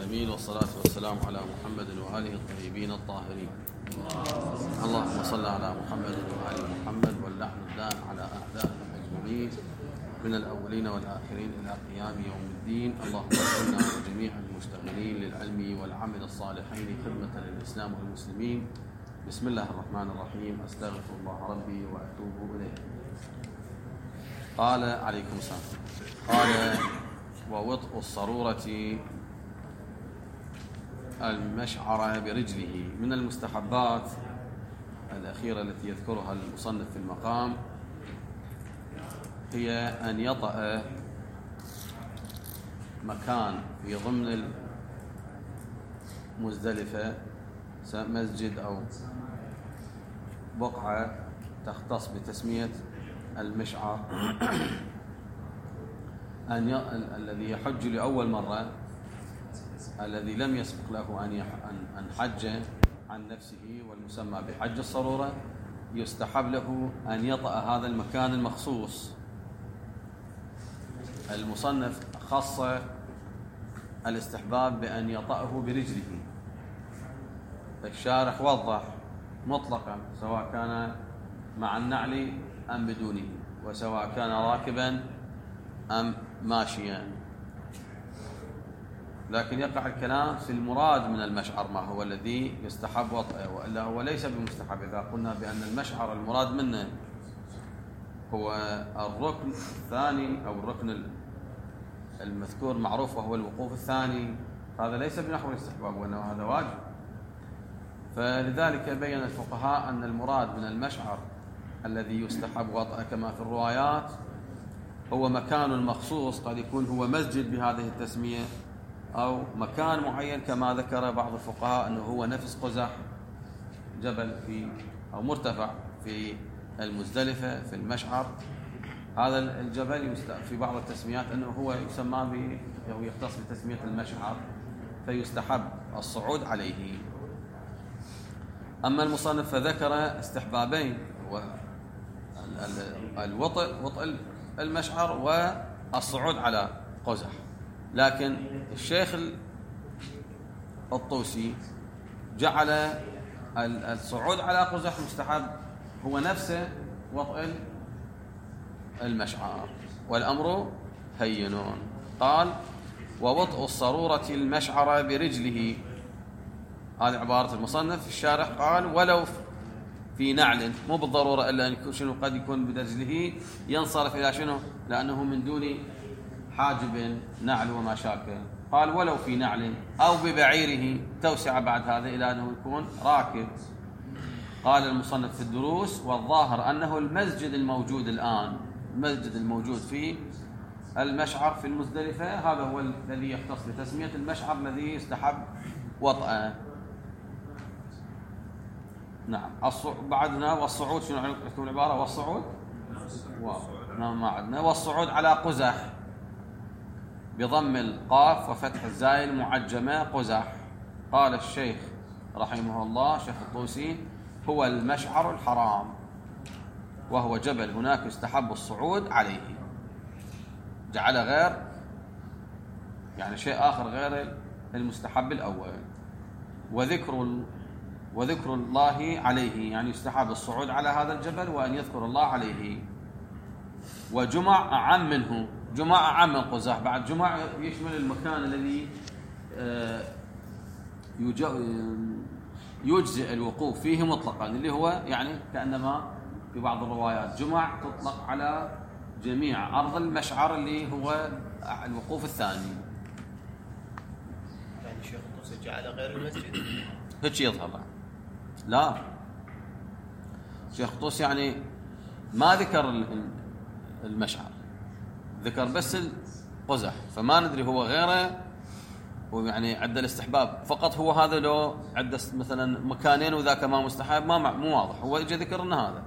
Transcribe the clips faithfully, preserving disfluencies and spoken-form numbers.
العالمين، والصلاة والسلام على محمد وآله الطيبين الطاهرين. اللهم صل على محمد وآل محمد، واللعن الدائم على أعدائهم أجمعين من الأولين والآخرين إلى قيام يوم الدين. اللهم اجعلنا وجميع المشتغلين للعلم والعمل الصالحين خدمة للإسلام والمسلمين. بسم الله الرحمن الرحيم. أستغفر الله ربي وأتوب إليه. قال عليكم السلام. قال: ووطء الصرورة المشعرة برجله. من المستحبات الأخيرة التي يذكرها المصنف في المقام هي أن يطأ مكان في ضمن المزدلفة، مسجد أو بقعة تختص بتسمية المشعر، أن ي... الذي يحج لأول مرة، الذي لم يسبق له أن, يح... أن حج عن نفسه والمسمى بحج الصرورة، يستحب له أن يطأ هذا المكان المخصوص. المصنف خص الاستحباب بأن يطأه برجله، الشارح وضح مطلقا سواء كان مع النعل أم بدونه، وسواء كان راكبا أم ماشيا، لكن يقع الكلام في المراد من المشعر، ما هو الذي يستحب وطئه، وإلا هو ليس بمستحب. إذا قلنا بأن المشعر المراد منه هو الركن الثاني أو الركن المذكور معروف وهو الوقوف الثاني، هذا ليس بنحو الاستحباب وإنما هذا واجب. فلذلك بين الفقهاء أن المراد من المشعر الذي يستحب وطئه كما في الروايات هو مكان مخصوص، قد يكون هو مسجد بهذه التسمية أو مكان معين كما ذكر بعض الفقهاء أنه هو نفس قزح، جبل في أو مرتفع في المزدلفة في المشعر. هذا الجبل في بعض التسميات أنه هو يسمى ب أو يختص بتسمية المشعر، فيستحب الصعود عليه. أما المصنف فذكر استحبابين، الوطء وطء المشعر والصعود على قزح، لكن الشيخ الطوسي جعل الصعود على قزح مستحب هو نفسه وطء المشعر، والأمر هين. قال: ووطء الصرورة المشعر برجله. هذه عبارة المصنف. الشارح قال: ولو في نعل، مو بالضرورة إلا أن يكون شنو، قد يكون برجله ينصرف إلى شنو، لأنه من دون حاجب نعل وما شاكل. قال: ولو في نعل أو ببعيره، توسع بعد هذا إلى أنه يكون راكب. قال المصنف في الدروس: والظاهر أنه المسجد الموجود الآن، المسجد الموجود في المشعر في المزدلفة، هذا هو الذي يختص بتسمية المشعر الذي يستحب وطئه. نعم. بعدنا والصعود، شنو عندكم العبارة؟ والصعود نعم ما عندنا. والصعود على قزح بضم القاف وفتح الزاي المعجمة قزح. قال الشيخ رحمه الله شيخ الطوسي: هو المشعر الحرام، وهو جبل هناك يستحب الصعود عليه. جعل غير يعني شيء آخر غير المستحب الأول. وذكر وذكر الله عليه، يعني يستحب الصعود على هذا الجبل وأن يذكر الله عليه. وجمع أعم منه، جمع أعم من قزح. بعد جمع يشمل المكان الذي يجزئ الوقوف فيه مطلقا، اللي هو يعني كأنما في بعض الروايات جمع تطلق على جميع أرض المشعر اللي هو الوقوف الثاني. يعني شيخ الطوسي جعل غير المسجد هيك يظهر. لا، شيخ الطوسي يعني ما ذكر المشعر، ذكر بس القزح، فما ندري هو غيره ويعني عد الاستحباب فقط هو هذا، لو عد مثلا مكانين وذاك ما مستحب ما مو واضح، هو يجي ذكر لنا هذا.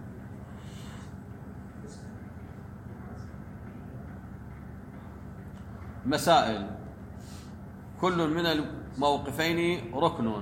مسائل: كل من الموقفين ركن.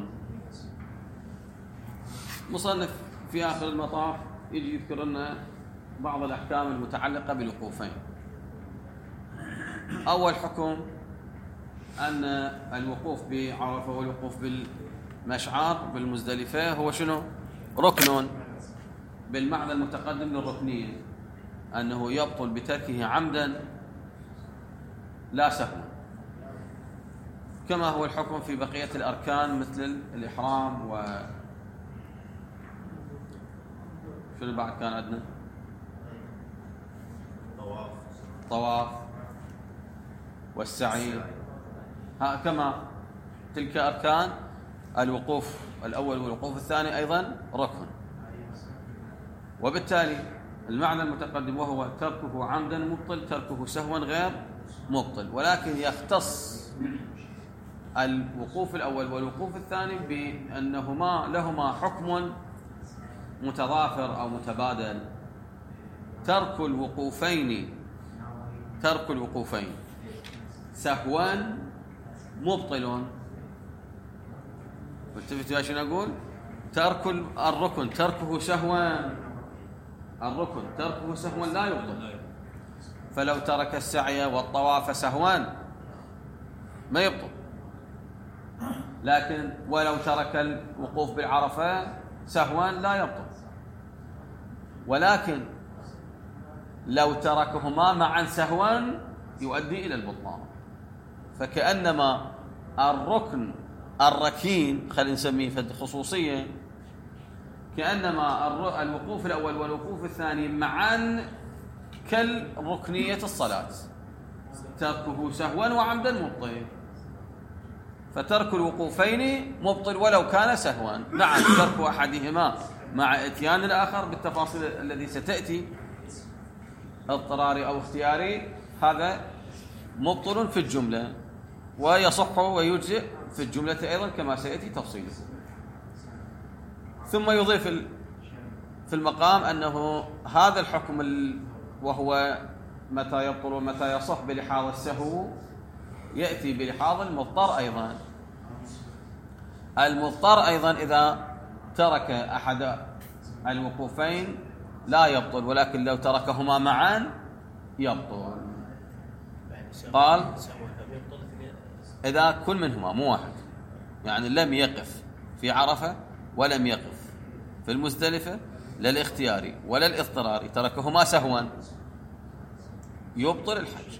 مصنف في آخر المطاف يجي يذكر لنا بعض الأحكام المتعلقة بالوقوفين. أول حكم أن الوقوف بعرفة والوقوف بالمشعر بالمزدلفة هو شنو؟ ركن بالمعنى المتقدم للركنية، أنه يبطل بتركه عمدا لا سهوا، كما هو الحكم في بقية الأركان مثل الإحرام و شنو بعد كان عندنا؟ طواف طواف والسعي، ها كما تلك أركان الوقوف الأول والوقوف الثاني أيضا ركن. وبالتالي المعنى المتقدم وهو تركه عمدا مبطل، تركه سهوا غير مبطل، ولكن يختص الوقوف الأول والوقوف الثاني بأنهما لهما حكم متضافر أو متبادل. ترك الوقوفين ترك الوقوفين سهوا مبطل. والتفتوا شنو أقول؟ ترك الركن تركه سهوا الركن تركه سهوا لا يبطل. فلو ترك السعي والطواف سهوا ما يبطل، لكن ولو ترك الوقوف بالعرفة سهوا لا يبطل. ولكن لو تركهما معا سهوا يؤدي إلى البطلان. فكأنما الركن الركين خلينا نسميه في الخصوصية، كأنما الوقوف الأول والوقوف الثاني معا كالركنية الصلاة، تركه سهوا وعمدا مبطل. فترك الوقوفين مبطل ولو كان سهوا. نعم ترك أحدهما مع اتيان الآخر بالتفاصيل الذي ستأتي اضطراري أو اختياري هذا مبطل في الجملة، ويصح ويجزئ في الجملة أيضا كما سيأتي تفصيله. ثم يضيف في المقام أنه هذا الحكم وهو متى يبطل ومتى يصح بلحاظ السهو يأتي بلحاظ المضطر أيضا. المضطر أيضا إذا ترك أحد الوقوفين لا يبطل، ولكن لو تركهما معا يبطل. قال إذا كل منهما مو واحد، يعني لم يقف في عرفة ولم يقف في المزدلفة لا الاختياري ولا الاضطراري، تركهما سهوا يبطل الحج.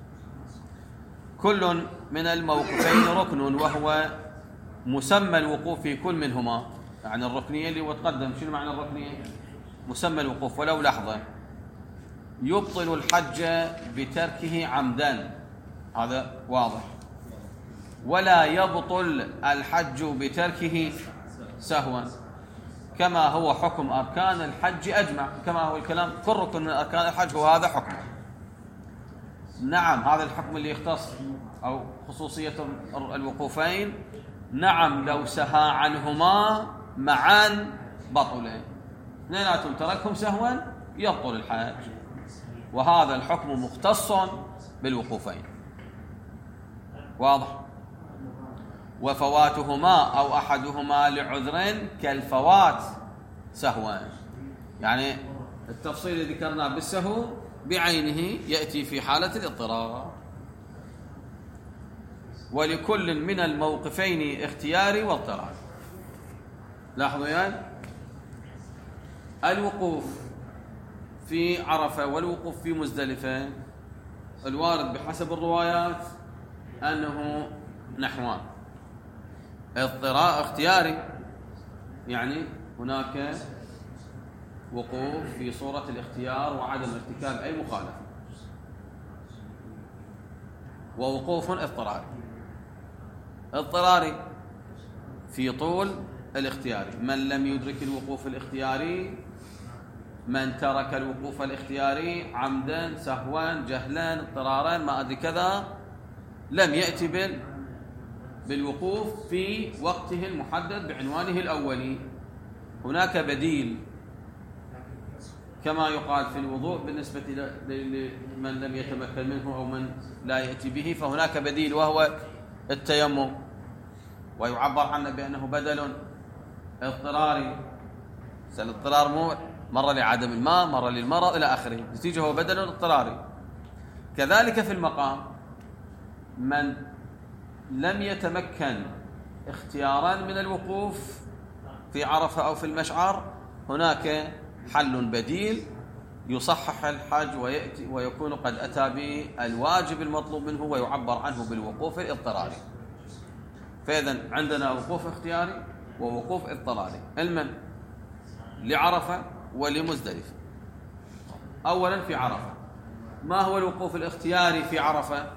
كل من الموقفين ركن، وهو مسمى الوقوف في كل منهما. يعني الركنية اللي وتقدم شنو معنى الركنية؟ مسمى الوقوف ولو لحظة. يبطل الحج بتركه عمدا، هذا واضح. ولا يبطل الحج بتركه سهوا، كما هو حكم أركان الحج أجمع، كما هو الكلام كل ركن من أركان الحج هو هذا حكم. نعم هذا الحكم اللي يختص أو خصوصية الوقوفين، نعم لو سهى عنهما معا بطلين، اثنيناتهم تركهم سهوا يبطل الحج. وهذا الحكم مختص بالوقوفين، واضح. وفواتهما أو أحدهما لعذر كالفوات سهوا، يعني التفصيل اللي ذكرناه بالسهو بعينه يأتي في حالة الاضطرار. ولكل من الموقفين اختياري واضطرار. لاحظوا يعني الوقوف في عرفة والوقوف في مزدلفة الوارد بحسب الروايات أنه نحوان. اضطرار اختياري، يعني هناك وقوف في صورة الاختيار وعدم ارتكاب أي مخالفة، ووقوف اضطراري. اضطراري في طول الاختياري، من لم يدرك الوقوف الاختياري، من ترك الوقوف الاختياري عمدا سهوا جهلا اضطرارا ما أدري كذا، لم يأتي بال بالوقوف في وقته المحدد بعنوانه الأولي. هناك بديل كما يقال في الوضوء بالنسبة لمن لم يتمكن منه أو من لا يأتي به، فهناك بديل وهو التيمم، ويعبر عنه بأنه بدل اضطراري. الاضطرار مو مرة لعدم الماء، مرة للمرض إلى آخره، نتيجة هو بدل اضطراري. كذلك في المقام من لم يتمكن اختيارا من الوقوف في عرفة أو في المشعر، هناك حل بديل يصحح الحج ويأتي ويكون قد أتى بالواجب المطلوب منه ويعبر عنه بالوقوف الاضطراري. فإذا عندنا وقوف اختياري ووقوف اضطراري، المن لعرفة ولمزدلفة. أولا في عرفة، ما هو الوقوف الاختياري في عرفة؟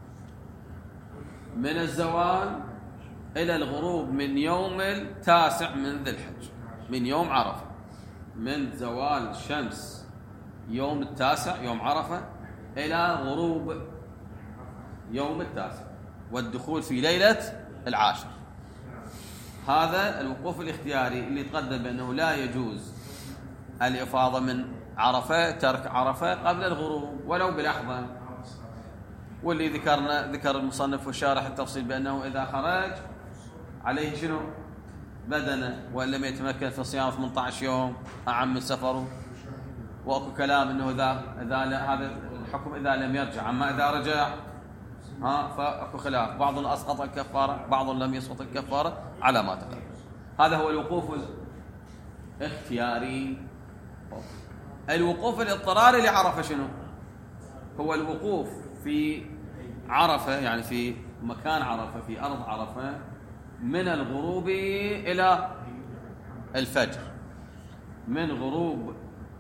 من الزوال إلى الغروب من يوم التاسع من ذي الحج، من يوم عرفة، من زوال الشمس يوم التاسع يوم عرفة إلى غروب يوم التاسع والدخول في ليلة العاشر. هذا الوقوف الاختياري اللي تقدم بأنه لا يجوز الإفاضة من عرفة، ترك عرفة قبل الغروب ولو بلحظة. واللي ذكرنا ذكر المصنف والشارح التفصيل بأنه إذا خرج عليه شنو؟ بدنه، وإن لم يتمكن في صيام ثمانية عشر يوم أعم من سفره. واكو كلام انه اذا اذا هذا الحكم اذا لم يرجع، اما اذا رجع ها فاكو خلاف، بعض اسقط الكفاره، بعض لم يسقط الكفاره على ما تقدم. هذا هو الوقوف الاختياري. الوقوف الاضطراري لعرفه شنو؟ هو الوقوف في عرفه، يعني في مكان عرفه، في ارض عرفه، من الغروب الى الفجر، من غروب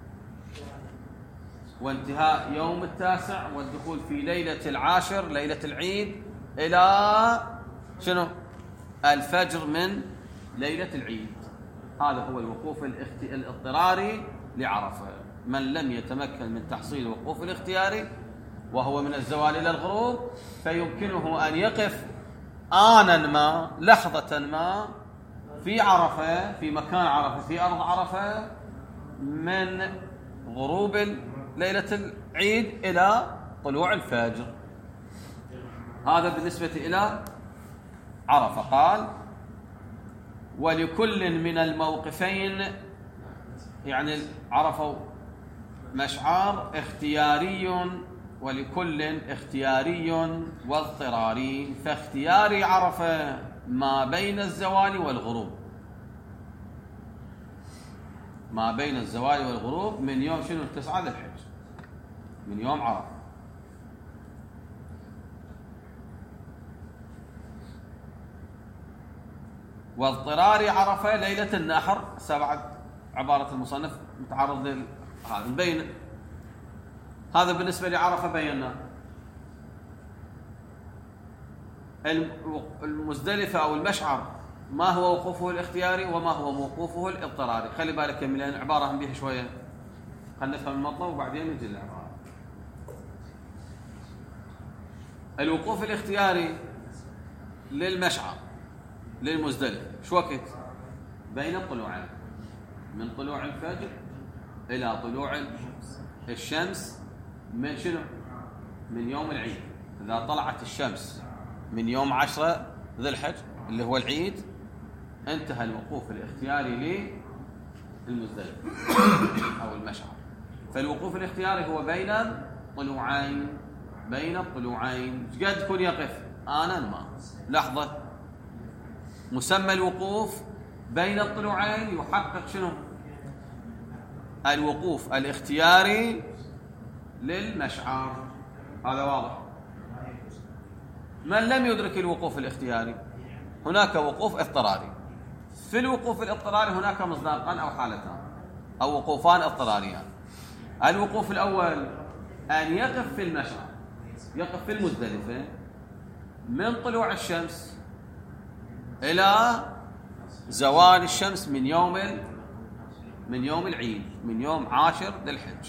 وانتهاء يوم التاسع والدخول في ليلة العاشر ليلة العيد إلى شنو؟ الفجر من ليلة العيد. هذا هو الوقوف الاضطراري لعرفة. من لم يتمكن من تحصيل الوقوف الاختياري وهو من الزوال إلى الغروب فيمكنه أن يقف آنا ما، لحظة ما، في عرفة، في مكان عرفة، في أرض عرفة، من غروب ليلة العيد إلى طلوع الفجر. هذا بالنسبة إلى عرفة. قال ولكل من الموقفين، يعني عرفة مشعار اختياري، ولكل اختياري واضطراري. فاختياري عرفة ما بين الزوال والغروب، ما بين الزوال والغروب من يوم شنو؟ التسعة ذي الحج، من يوم عرفة. واضطرار عرفة ليلة النحر. سبعة عبارة المصنف متعرض لل هذا مبين. هذا بالنسبة لعرفة بينا. المزدلفة أو المشعر ما هو وقوفه الاختياري وما هو موقوفه الاضطراري. خلي بالك من العبارة هم بيها شوية، خلينا نفهم المطلب وبعدين نجي للعبارة. الوقوف الاختياري للمشعر للمزدلفة شو وقت؟ بين الطلوعين، من طلوع الفجر إلى طلوع الشمس من شنو؟ من يوم العيد. إذا طلعت الشمس من يوم عشرة ذي الحج اللي هو العيد انتهى الوقوف الاختياري للمزدلفة أو المشعر. فالوقوف الاختياري هو بين الطلوعين، بين الطلوعين. قد يكون يقف آنا ما، لحظة. مسمى الوقوف بين الطلوعين يحقق شنو؟ الوقوف الاختياري للمشعر. هذا واضح. من لم يدرك الوقوف الاختياري هناك وقوف اضطراري. في الوقوف الاضطراري هناك مصداقان أو حالتان أو وقوفان اضطراريان. الوقوف الأول أن يقف في المشعر، يقف في المزدلفة من طلوع الشمس إلى زوال الشمس من يوم من يوم العيد، من يوم عاشر ذي الحج،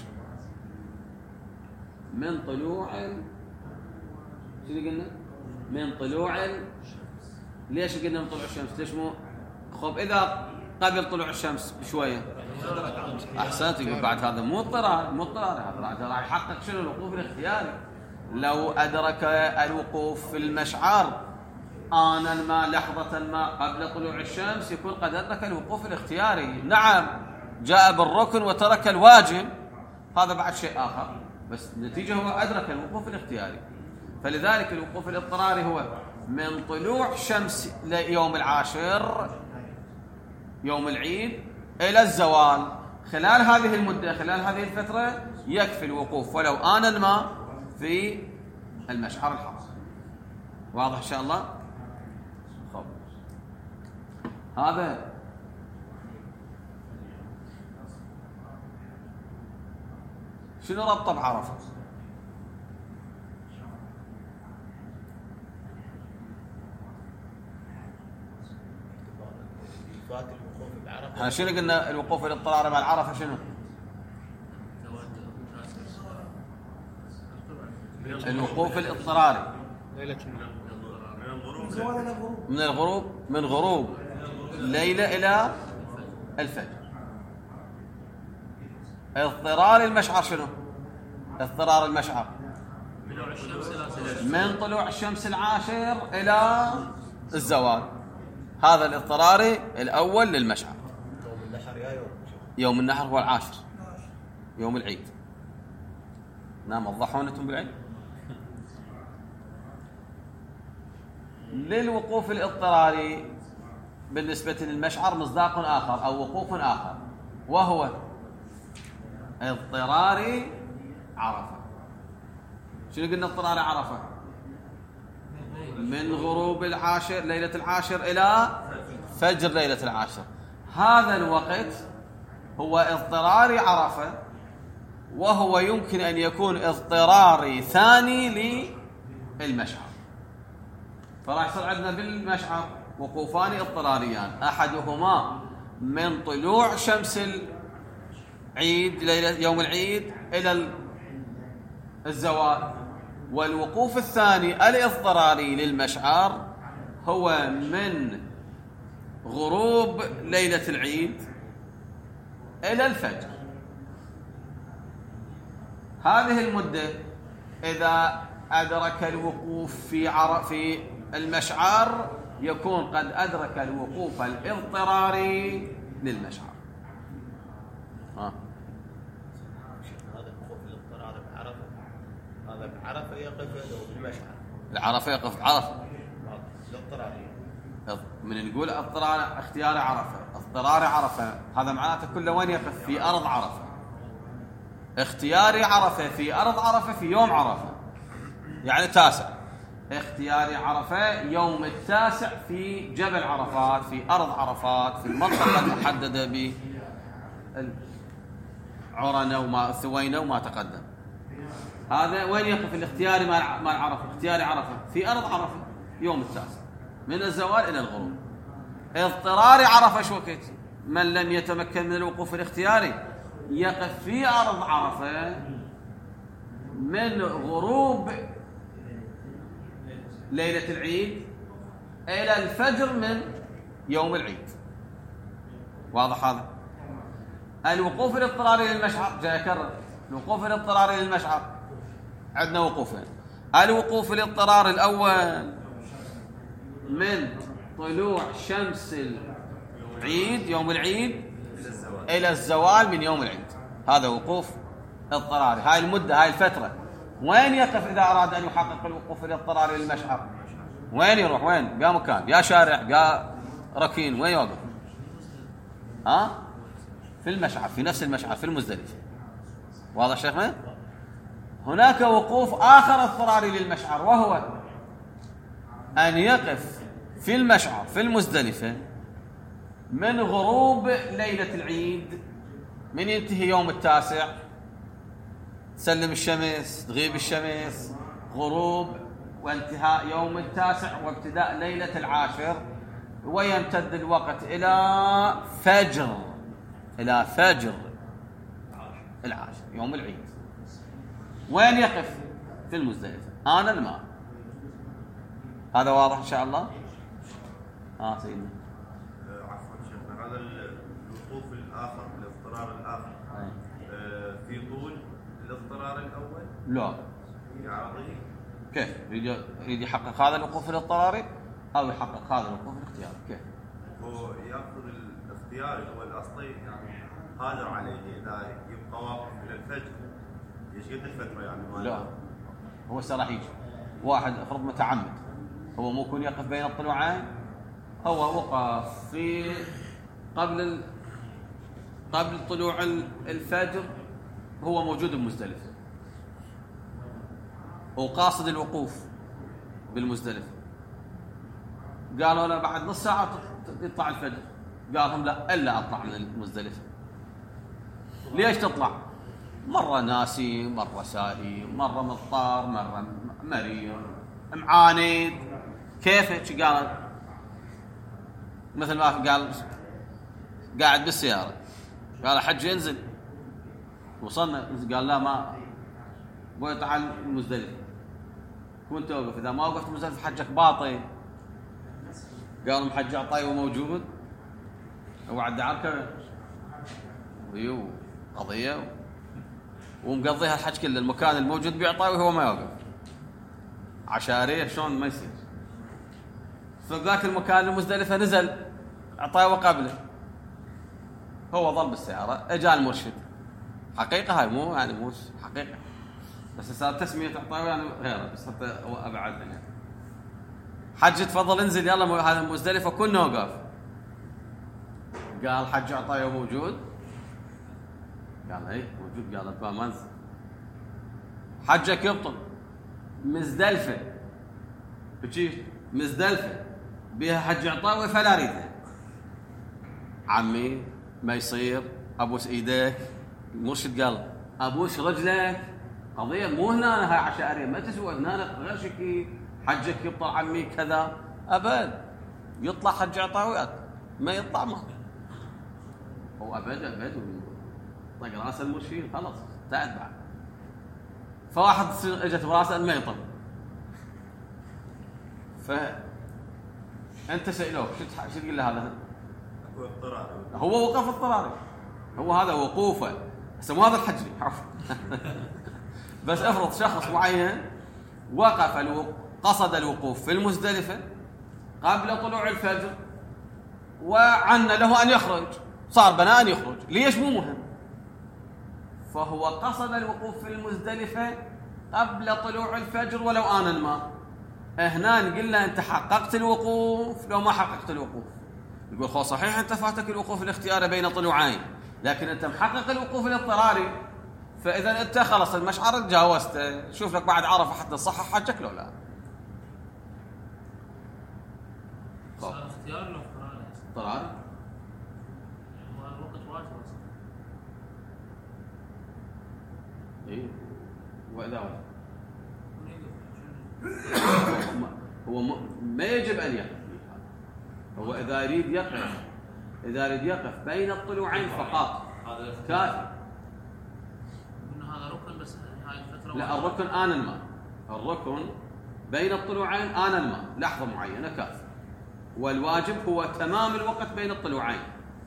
من طلوع شو قلنا؟ من طلوع ال... ليش قلنا من طلوع الشمس؟ ليش مو خب إذا قبل طلوع الشمس بشوية أحسنت، يقول بعد هذا مو اضطرار، مو اضطرار، هذا راح يحقق شنو؟ الوقوف الاختياري. لو أدرك الوقوف في المشعر آنا ما، لحظة ما قبل طلوع الشمس، يكون قد أدرك الوقوف الاختياري. نعم جاء بالركن وترك الواجب، هذا بعد شيء آخر، بس النتيجة هو أدرك الوقوف الاختياري. فلذلك الوقوف الاضطراري هو من طلوع شمس يوم العاشر يوم العيد إلى الزوال. خلال هذه المدة، خلال هذه الفترة يكفي الوقوف ولو آن الماء في المشعر الحرام. واضح إن شاء الله؟ خب. هذا شنو ربطه بعرفة؟ احنا شنو قلنا الوقوف الاضطراري مع العرفة شنو؟ الوقوف الاضطراري من الغروب من غروب الليلة إلى الفجر. اضطرار المشعر شنو؟ اضطرار المشعر من طلوع الشمس العاشر إلى الزوال. هذا الاضطراري الأول للمشعر. يوم النحر يا يوم يوم النحر هو العاشر، يوم العيد. نعم، وضحون انتم بالعيد. للوقوف الاضطراري بالنسبة للمشعر مصداق آخر أو وقوف آخر، وهو اضطراري عرفة. شنو قلنا اضطراري عرفة؟ من غروب العاشر ليلة العاشر إلى فجر ليلة العاشر. هذا الوقت هو اضطراري عرفة، وهو يمكن أن يكون اضطراري ثاني للمشعر. فراح يصير عندنا بالمشعر وقوفان اضطراريان، أحدهما من طلوع شمس العيد ليلة يوم العيد إلى الزوال، والوقوف الثاني الاضطراري للمشعر هو من غروب ليلة العيد إلى الفجر. هذه المدة إذا أدرك الوقوف في عرف في المشعر يكون قد أدرك الوقوف الاضطراري للمشعر. ها. هذا الوقوف الاضطراري بعرفة، هذا بعرفة يقف بالمشعر. العرفة يقف بعرفة. الاضطراري. من نقول اضطرار اختياري عرفة، اضطراري عرفة، هذا معناته كله وين يقف؟ في أرض عرفة. اختياري عرفة في أرض عرفة في يوم عرفة، يعني تاسع. اختياري عرفة يوم التاسع في جبل عرفات، في أرض عرفات، في المنطقة المحددة بعرنة وما ثوينة وما تقدم. هذا وين يقف الاختياري مع عرفة؟ اختياري عرفة في أرض عرفة يوم التاسع من الزوال إلى الغروب. اضطراري عرفة شو وقت؟ من لم يتمكن من الوقوف الاختياري يقف في أرض عرفة من غروب ليلة العيد إلى الفجر من يوم العيد. واضح هذا؟ الوقوف الاضطراري للمشعر، جاي أكرر، الوقوف الاضطراري للمشعر عندنا وقوفين. الوقوف الاضطراري الأول من طلوع شمس العيد يوم العيد إلى الزوال من يوم العيد، هذا وقوف اضطراري. هاي المدة، هاي الفترة وين يقف إذا أراد أن يحقق الوقوف الاضطراري للمشعر؟ وين يروح؟ وين؟ بيا مكان، بيا شارع، بيا ركين، وين يوقف؟ ها؟ في المشعر، في نفس المشعر، في المزدلفة. واضح شيخنا؟ هناك وقوف آخر اضطراري للمشعر، وهو أن يقف في المشعر في المزدلفة من غروب ليلة العيد، من ينتهي يوم التاسع، تسلم الشمس، تغيب الشمس، غروب وانتهاء يوم التاسع وابتداء ليلة العاشر، ويمتد الوقت إلى فجر إلى فجر العاشر يوم العيد. وين يقف؟ في المزدلفة آن الماء. هذا واضح إن شاء الله؟ آه سيدنا. عفوا شيخنا، هذا الوقوف الآخر الاضطرار الآخر آه في طول الاضطرار الأول؟ لا. في عرضه؟ كيف؟ يريد يحقق هذا الوقوف الاضطراري أو يحقق هذا الوقوف الاختياري؟ كيف؟ هو يأخذ الاختياري هو الأصلي، يعني قادر عليه إذا يبقى واقف إلى الفجر. ايش قد الفترة يعني؟ لا، هو راح يجي واحد افرض متعمد هو مو يكون يقف بين الطلوعين، هو وقف في قبل ال... قبل طلوع الفجر، هو موجود بمزدلفة وقاصد الوقوف بالمزدلفة. قالوا له بعد نص ساعة يطلع الفجر، قال لهم لا إلا أطلع من المزدلفة. ليش تطلع؟ مرة ناسي، مرة ساهي، مرة مضطر، مرة مريض، معاند. كيف؟ قال مثل ما قال قاعد بالسيارة، قال حج ينزل، وصلنا قال لا ما بوي تعال المزدلفة، كنت توقف، إذا ما وقفت المزدلفة حجك باطل. قالوا محج عطاي وموجود وعد عركة ويو قضية ومقضيها الحج كله، المكان الموجود بعطاي وهو ما يوقف، عشارية شلون ما يصير. فذاك المكان المزدلفة نزل عطاي وقبله، هو ظل بالسيارة. اجا المرشد، حقيقة هاي مو يعني مو حقيقة، بس صار تسمية عطاي يعني غيره، بس حتى أبعد يعني. حج تفضل انزل يلا هذا المزدلفة كنا وقف. قال حج عطاي موجود؟ قال ايه موجود. قال ابا ما انزل، حجك يبطل. مزدلفة بشي مزدلفة بها حج عطاوي فلا اريدها. عمي ما يصير، ابوس ايديك. المرشد قال ابوس رجلك، قضية مو هنا هاي عشائرية ما تسوى هنا غير شكي. حجك يبطل عمي كذا ابد، يطلع حج عطاوي ما يطلع ما هو ابد ابد. طق راس المرشد خلاص تعد بعد. فواحد اجت براسه ما يطل، ف انت سألوه شو تقول له هذا؟ هو وقف اضطراري، هو هذا وقوفه. هسه مو هذا الحجري بس افرض شخص معين وقف الوقوف، قصد الوقوف في المزدلفة قبل طلوع الفجر وعن له أن يخرج، صار بنا أن يخرج، ليش مو مهم؟ فهو قصد الوقوف في المزدلفة قبل طلوع الفجر ولو آن ما. هنا نقول له أنت حققت الوقوف لو ما حققت الوقوف. يقول خو صحيح أنت فاتك الوقوف الاختياري بين طلوعين، لكن أنت محقق الوقوف الاضطراري، فإذا أنت خلص المشعر تجاوزته. شوف لك بعد عرفة حتى تصحح حجك لو لا. اختيار لو اضطراري؟ اضطراري هو الوقت واجب اصلا. اي واذا واجب هو ما يجب ان يقف. هو اذا يريد يقف، اذا يريد يقف بين الطلوعين فقط كافي. قلنا هذا ركن بس هاي الفتره. لا الركن آن ما، الركن بين الطلوعين آن ما لحظه معينه كافي، والواجب هو تمام الوقت بين الطلوعين.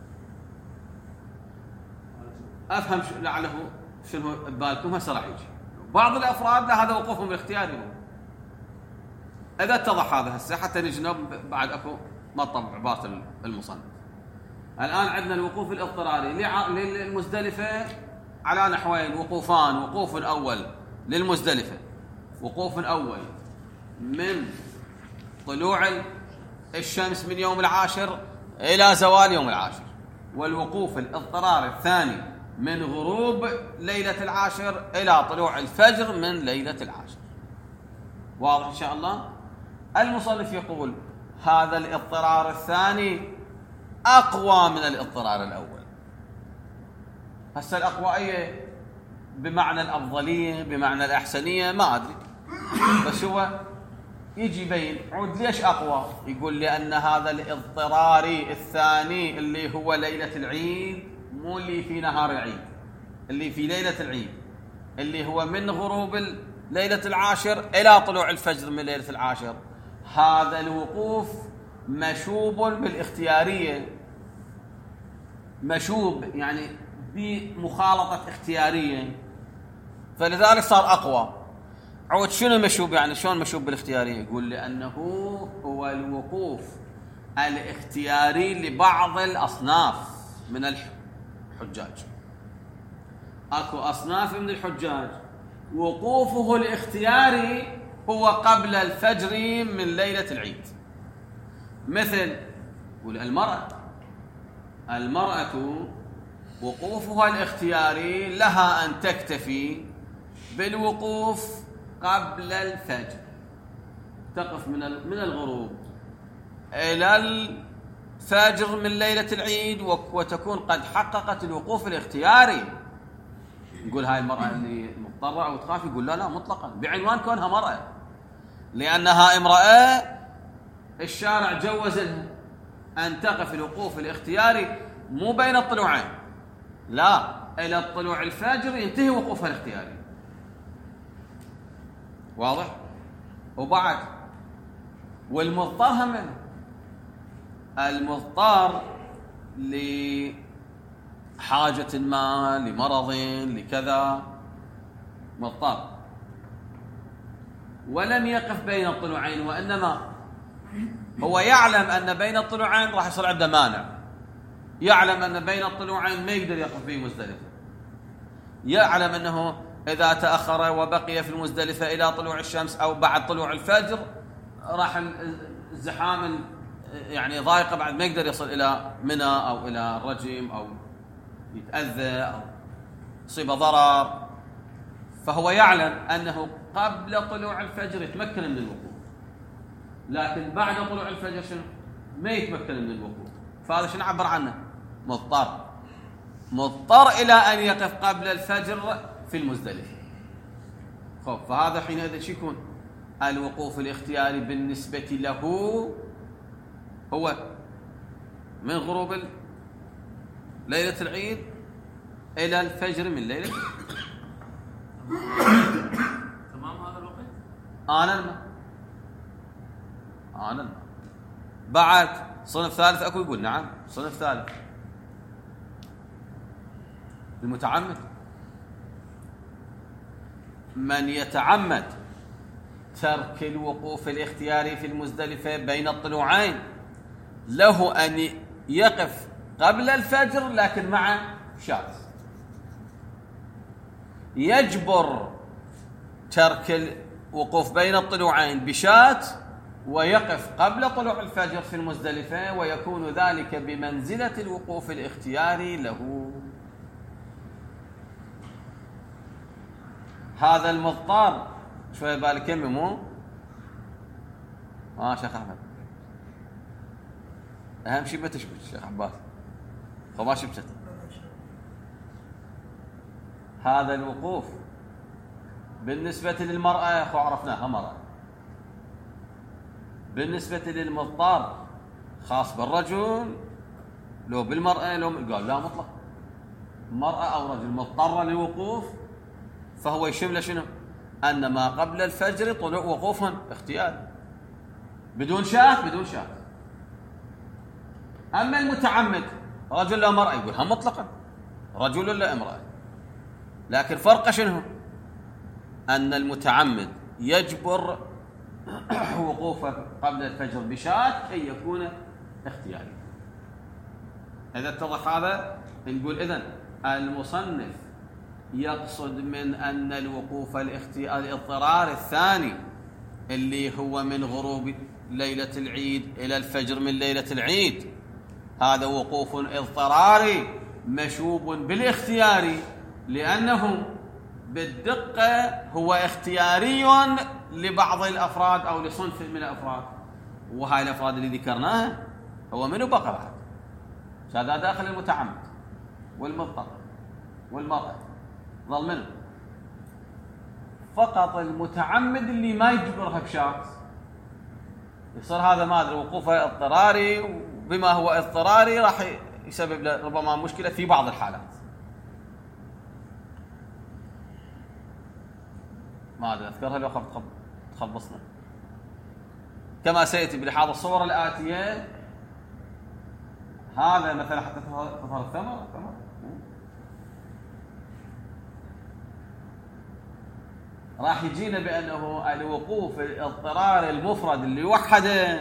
افهم لعله شنو ببالكم هسه راح يجي بعض الافراد لا هذا وقوفهم الاختياري هو. اذا اتضح هذا هسه حتى نجنب بعد اكو مطب عباره المصنف. الان عندنا الوقوف الاضطراري للمزدلفه على نحوين، وقوفان. وقوف اول للمزدلفه، وقوف اول من طلوع الشمس من يوم العاشر إلى زوال يوم العاشر، والوقوف الاضطراري الثاني من غروب ليلة العاشر إلى طلوع الفجر من ليلة العاشر. واضح إن شاء الله؟ المصنف يقول هذا الاضطرار الثاني أقوى من الاضطرار الأول. هسه الأقوائية بمعنى الأفضلية بمعنى الأحسنية ما أدري، بس هو يجي بين عود ليش أقوى. يقول لأن هذا الاضطراري الثاني اللي هو ليلة العيد، مو اللي في نهار العيد، اللي في ليلة العيد، اللي هو من غروب ليلة العاشر إلى طلوع الفجر من ليلة العاشر. هذا الوقوف مشوب بالاختيارية، مشوب يعني بمخالطة اختيارية، فلذلك صار أقوى. عود شنو مشوب يعني شلون مشوب بالاختياري؟ يقول لأنه هو الوقوف الاختياري لبعض الأصناف من الحجاج. أكو أصناف من الحجاج وقوفه الاختياري هو قبل الفجر من ليلة العيد. مثل المرأة المرأة وقوفها الاختياري لها أن تكتفي بالوقوف قبل الفجر، تقف من من الغروب إلى الفجر من ليلة العيد وتكون قد حققت الوقوف الاختياري. يقول هاي المرأة اللي مضطرة أو تخاف، يقول لا لا مطلقا بعنوان كونها مرأة، لأنها امرأة الشارع جوز لها أن تقف الوقوف الاختياري مو بين الطلوعين، لا إلى الطلوع الفجر ينتهي وقوفها الاختياري. واضح؟ وبعد والمضطر هم المضطر لحاجة ما، لمرض، لكذا، مضطر ولم يقف بين الطلوعين، وإنما هو يعلم أن بين الطلوعين راح يصير عنده مانع، يعلم أن بين الطلوعين ما يقدر يقف في مزدلفة، يعلم أنه إذا تأخر وبقي في المزدلفة إلى طلوع الشمس أو بعد طلوع الفجر راح الزحام يعني ضايقة، بعد ما يقدر يصل إلى منى أو إلى الرجم أو يتأذى أو يصيب ضرر، فهو يعلم أنه قبل طلوع الفجر يتمكن من الوقوف، لكن بعد طلوع الفجر شنو؟ ما يتمكن من الوقوف. فهذا شنو نعبر عنه؟ مضطر، مضطر إلى أن يقف قبل الفجر في المزدلفة. خب فهذا حينئذ شو يكون؟ الوقوف الاختياري بالنسبة له هو من غروب ليلة العيد إلى الفجر من ليلة العيد. تمام هذا الوقت؟ آن الماء آن الماء. بعد صنف ثالث أكو يقول نعم صنف ثالث المتعمد، من يتعمد ترك الوقوف الاختياري في المزدلفة بين الطلوعين له أن يقف قبل الفجر لكن مع شاذ، يجبر ترك الوقوف بين الطلوعين بشات ويقف قبل طلوع الفجر في المزدلفة، ويكون ذلك بمنزلة الوقوف الاختياري له. هذا المضطر شوية بالك يمي مو اه شيخ أحمد، أهم شيء ما تشبك شيخ عباس، فما شبكت. هذا الوقوف بالنسبة للمرأة يا أخو عرفناها مرأة، بالنسبة للمضطر خاص بالرجل لو بالمرأة لو قال لا مطلق، مرأة أو رجل مضطر للوقوف فهو يشمل شنو؟ أن ما قبل الفجر طلوع وقوفهم اختياري بدون شاك بدون شاك. أما المتعمد رجل لا مرأة يقول هم مطلقا رجل لا امرأة، لكن فرق شنو؟ أن المتعمد يجبر وقوفه قبل الفجر بشاك كي يكون اختياري. إذا اتضح هذا نقول إذن المصنف يقصد من أن الوقوف الاضطرار الثاني اللي هو من غروب ليلة العيد إلى الفجر من ليلة العيد هذا وقوف اضطراري مشوب بالاختياري، لأنه بالدقة هو اختياري لبعض الأفراد أو لصنف من الأفراد، وهاي الأفراد اللي ذكرناها هو منو بقى بعد؟ هذا داخل المتعمد والمضطر والمرأة، ظل منه فقط المتعمد اللي ما يجبرها بشات يصير هذا ما أدري وقوفه اضطراري، وبما هو اضطراري راح يسبب له ربما مشكلة في بعض الحالات. ما أدري أذكرها لو خفت تخلصنا كما سيأتي بلحاظ الصور الآتية. هذا مثلا حتى تظهر الثمرة راح يجينا بأنه الوقوف الاضطراري المفرد اللي وحده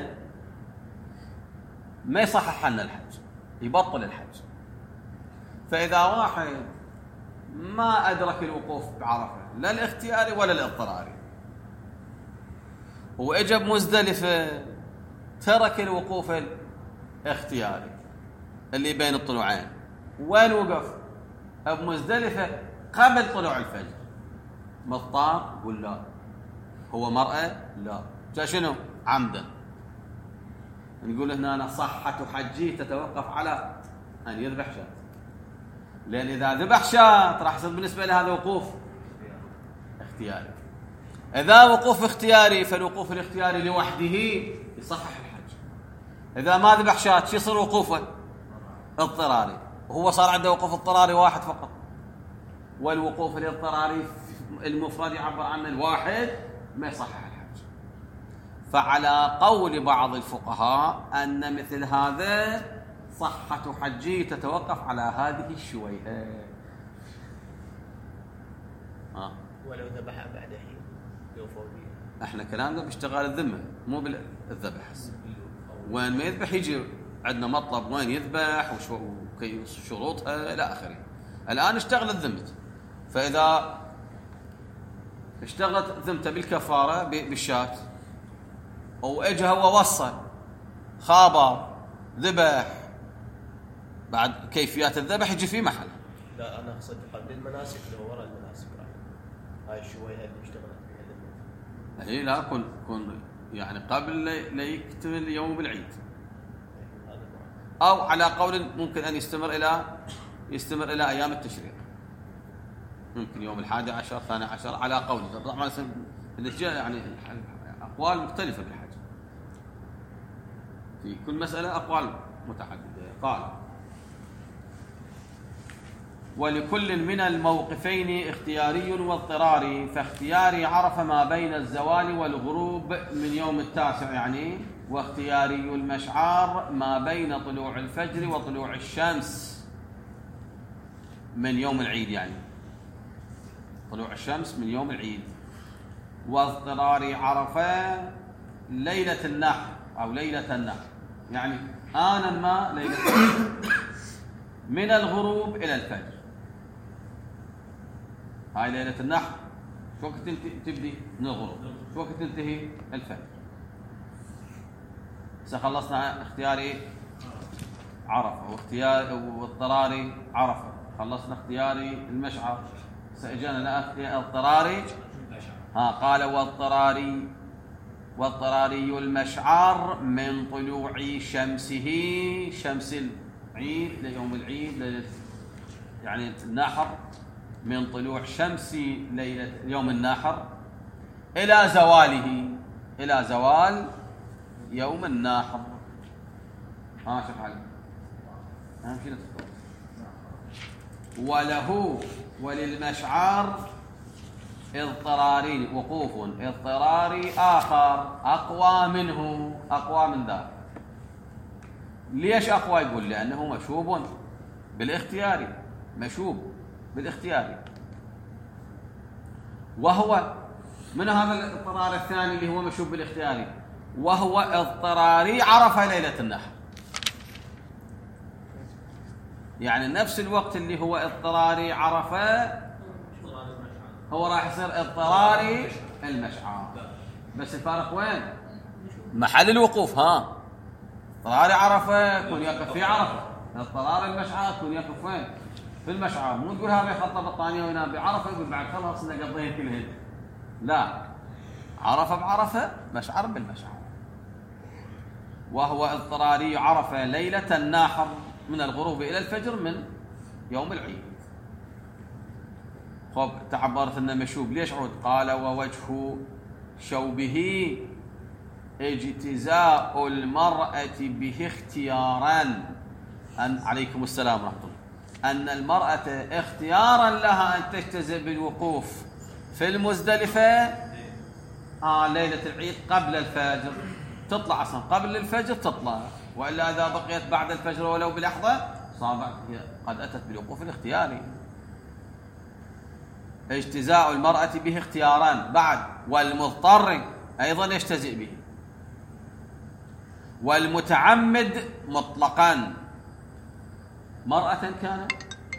ما يصحح لنا الحج، يبطل الحج. فإذا واحد ما أدرك الوقوف بعرفة لا الاختياري ولا الاضطراري وإجا بمزدلفة ترك الوقوف الاختياري اللي بين الطلوعين. وين وقف؟ بمزدلفة قبل طلوع الفجر. مضطر ولا هو مرأة؟ لا. جاء شنو؟ عمدا. نقول هنا أنا صحة حجه تتوقف على أن يذبح شاة، لأن إذا ذبح شاة راح يصير بالنسبة له هذا وقوف اختياري. إذا وقوف اختياري فالوقوف الاختياري لوحده يصحح الحج. إذا ما ذبح شاة شو يصير وقوفه؟ اضطراري. وهو صار عنده وقوف اضطراري واحد فقط، والوقوف الاضطراري المفرد يعبر عنه الواحد ما يصحح الحج. فعلى قول بعض الفقهاء أن مثل هذا صحة حجه تتوقف على هذه الشويهة. ها ولو ذبح بعد حين يوفى به. احنا كلامنا باشتغال الذمه مو بالذبح. وين ما يذبح يجي عندنا مطلب وين يذبح وشروطها الى اخره. الان اشتغلت ذمته، فاذا اشتغلت ذمته بالكفاره بالشاة واجى هو وصل خابر ذبح بعد كيفيات الذبح يجي في محل. لا انا اقصد قبل المناسك لو وراء المناسك هاي الشوية اللي اشتغلت بها ذمته. اي لا كن كن يعني قبل لا يكتمل يوم العيد، او على قول ممكن ان يستمر الى يستمر الى ايام التشريق، ممكن يوم الحادي عشر ثاني عشر على قول طبعا يعني اقوال مختلفه بالحج، في كل مساله اقوال متعدده. قال ولكل من الموقفين اختياري واضطراري، فاختياري عرفة ما بين الزوال والغروب من يوم التاسع يعني، واختياري المشعار ما بين طلوع الفجر وطلوع الشمس من يوم العيد يعني طلوع الشمس من يوم العيد. واضطراري عرفة ليلة النحر أو ليلة النحر يعني آنا ما ليلة من الغروب إلى الفجر. هاي ليلة النحر شو وقت تبدي؟ من الغروب. شو وقت تنتهي؟ الفجر. سخلصنا اختياري عرفة واختيار واضطراري عرفة، خلصنا اختياري المشعر، سأجانا لا اضطراري. ها قال واضطراري واضطراري المشعر من طلوع شمسه شمس العيد ليوم العيد يعني النحر، من طلوع شمس ليلة يوم النحر إلى زواله إلى زوال يوم النحر. ها شوف علي أهم شيء نتفضل. وله وللمشعر اضطراري وقوف اضطراري آخر أقوى منه أقوى من ذاك. ليش أقوى؟ يقول لأنه مشوب بالاختياري مشوب بالاختياري. وهو من هذا الاضطرار الثاني اللي هو مشوب بالاختياري، وهو اضطراري عرفة ليلة النحر، يعني نفس الوقت اللي هو اضطراري عرفة هو راح يصير اضطراري المشعر، بس الفارق وين؟ محل الوقوف. ها اضطراري عرفة يكون يقف في عرفة، اضطرار المشعر يكون يقف وين؟ في المشعر. مو تقول هذا يخطب الطانية وينام بعرفة يقول بعد خلاص إن قضيت كلهن، لا، عرفة بعرفة مشعر بالمشعر. وهو اضطراري عرفة ليلة الناحر من الغروب إلى الفجر من يوم العيد. خب تعبرت أنه مشوب، ليش عود؟ قال ووجه شوبه اجتزاء المرأة به اختيارا. أن عليكم السلام ورحمة الله. أن المرأة اختيارا لها أن تجتزئ بالوقوف في المزدلفة آه ليلة العيد قبل الفجر، تطلع أصلا قبل الفجر تطلع، وإلا إذا بقيت بعد الفجر ولو بلحظة صار قد أتت بالوقوف الاختياري. اجتزاء المرأة به اختياران بعد، والمضطر أيضا يجتزئ به، والمتعمد مطلقا مرأة كان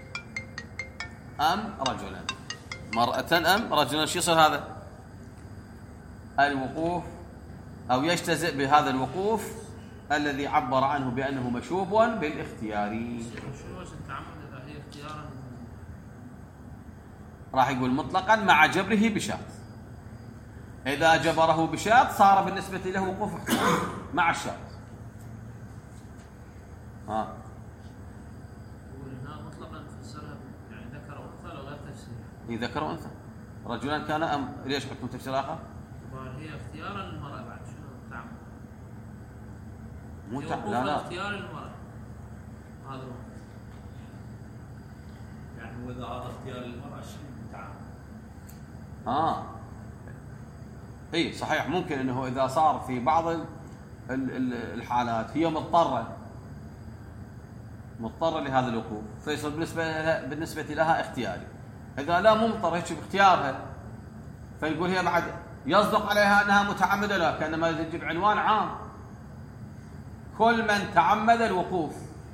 أم رجلا، مرأة أم رجلا. شو يصير هذا؟ الوقوف أو يجتزئ بهذا الوقوف الذي عبر عنه بأنه مشوب بالاختيار. شنو وجه التعمد إذا هي اختيارا؟ راح يقول مطلقا مع جبره بشرط. إذا جبره بشرط صار بالنسبة له وقوف اختيار مع الشرط. ها وهنا مطلقا تفسرها يعني ذكر وانثى لو غير تفسير. إيه ذكر أنثى رجلان كان أم ليش حكم تفسير آخر؟ هي اختيارا للمرأة بعد شنو التعمد؟ مو تع... لا لا اختيار للمرأة هذا هو. يعني هو إذا هذا اختيار للمرأة شنو التعمد؟ آه اي صحيح. ممكن انه اذا صار في بعض ال- ال- الحالات هي مضطره مضطره لهذا الوقوف فيصير بالنسبه لها بالنسبه لها اختياري. اذا لا مو مضطره هيك باختيارها فنقول هي بعد يصدق عليها انها متعمده. لا كانما تجيب عنوان عام كل من تعمد الوقوف.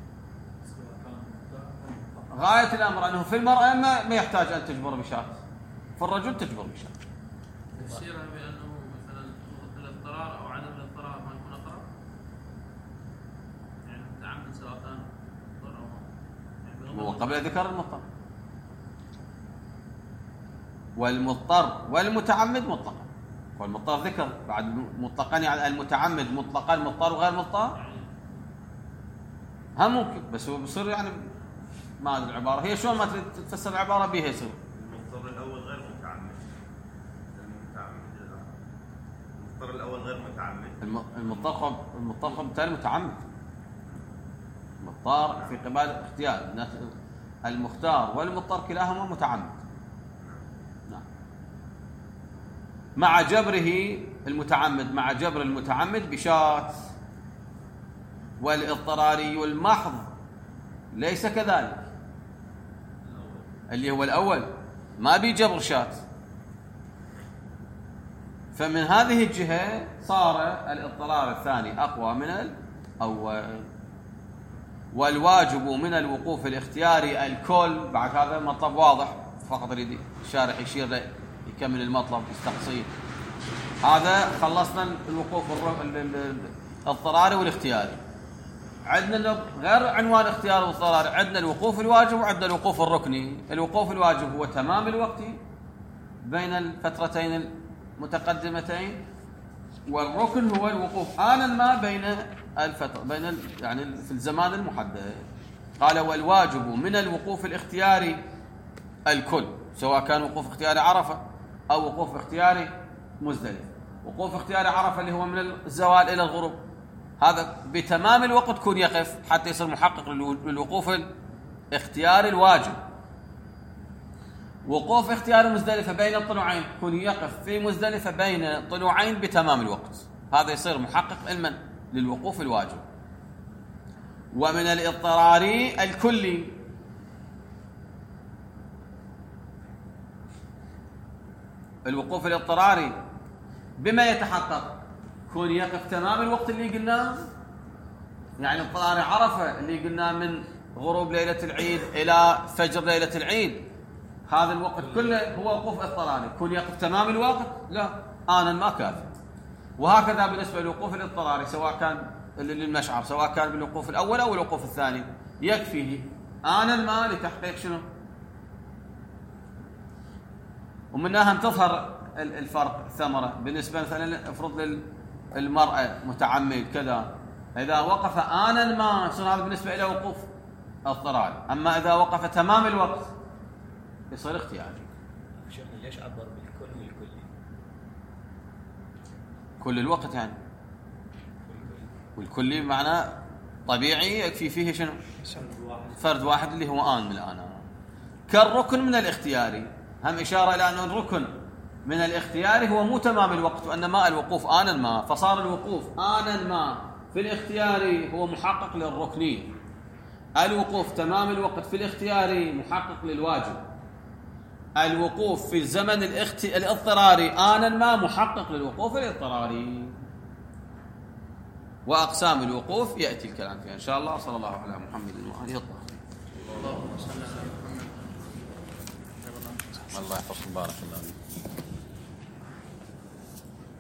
غايه الامر انه في المراه ما, ما يحتاج ان تجبر بشرط، في الرجل تجبر بشرط. تفسيرها بأنه مثلا الاضطرار أو عدم الاضطرار ما يكون أقرب، يعني متعمد سواء كان مضطر أو ما. هو قبل ذكر المضطر والمضطر والمتعمد مطلقا. والمضطر ذكر بعد مطلقا يعني المتعمد مطلقا مضطر وغير مضطر هم ممكن. بس هو بصير يعني ما ادري العباره هي شلون ما تريد تفسر العباره بها يصير المضطر الاول غير متعمد. المتعمد المضطر الاول غير متعمد. المضطر المضطر بالتالي متعمد. المضطر في قبال اختيار المختار والمضطر كلاهما متعمد. نعم. مع جبره المتعمد مع جبر المتعمد بشات. والاضطراري المحض ليس كذلك اللي هو الأول ما بيجبر شات. فمن هذه الجهة صار الاضطرار الثاني أقوى من الأول. والواجب من الوقوف الاختياري الكل. بعد هذا مطلب واضح فقط يريد الشارح يشير له يكمل المطلب يستقصيه. هذا خلصنا الوقوف الاضطراري والاختياري. عندنا غير عنوان اختيار واضطراري عندنا الوقوف الواجب وعندنا الوقوف الركني. الوقوف الواجب هو تمام الوقت بين الفترتين المتقدمتين، والركن هو الوقوف آنا ما بين الفترة بين ال... يعني في الزمان المحدد. قال والواجب من الوقوف الاختياري الكل سواء كان وقوف اختياري عرفة أو وقوف اختياري مزدلفة. وقوف اختياري عرفة اللي هو من الزوال إلى الغروب هذا بتمام الوقت يكون يقف حتى يصير محقق للوقوف الاختياري الواجب. وقوف اختياري مزدلفة بين الطلوعين يكون يقف في مزدلفة بين طلوعين بتمام الوقت. هذا يصير محقق علما للوقوف الواجب. ومن الاضطراري الكلي الوقوف الاضطراري بما يتحقق يكون يقف تمام الوقت اللي قلناه. يعني اضطراري عرفة اللي قلناه من غروب ليلة العيد إلى فجر ليلة العيد هذا الوقت كله هو وقوف اضطراري. يكون يقف تمام الوقت لا آنا ما كافي. وهكذا بالنسبة للوقوف الاضطراري سواء كان للمشعر سواء كان بالوقوف الأول أو الوقوف الثاني يكفيه آنا ما لتحقيق شنو. ومنها تظهر الفرق الثمرة بالنسبة مثلا افرض للمرأة متعمد كذا إذا وقف آنا ما يصير هذا بالنسبة إلى وقوف اضطراري. أما إذا وقف تمام الوقت يصير اختياري. شيخنا ليش عبر بالكل والكلي؟ كل الوقت يعني والكلي معناه طبيعي يكفي فيه شنو فرد واحد اللي هو آن من الآن. كالركن من الاختياري هم إشارة إلى أن الركن من الاختياري هو مو تمام الوقت وإنما الوقوف آنا ما. فصار الوقوف آنا ما في الاختياري هو محقق للركنية. الوقوف تمام الوقت في الاختياري محقق للواجب. الوقوف في الزمن الاخت... الاضطراري آنا ما محقق للوقوف الاضطراري. وأقسام الوقوف يأتي الكلام فيها إن شاء الله. صلى الله على محمد وآله الطاهرين. اللهم صل على محمد. الله يحفظكم بارك الله.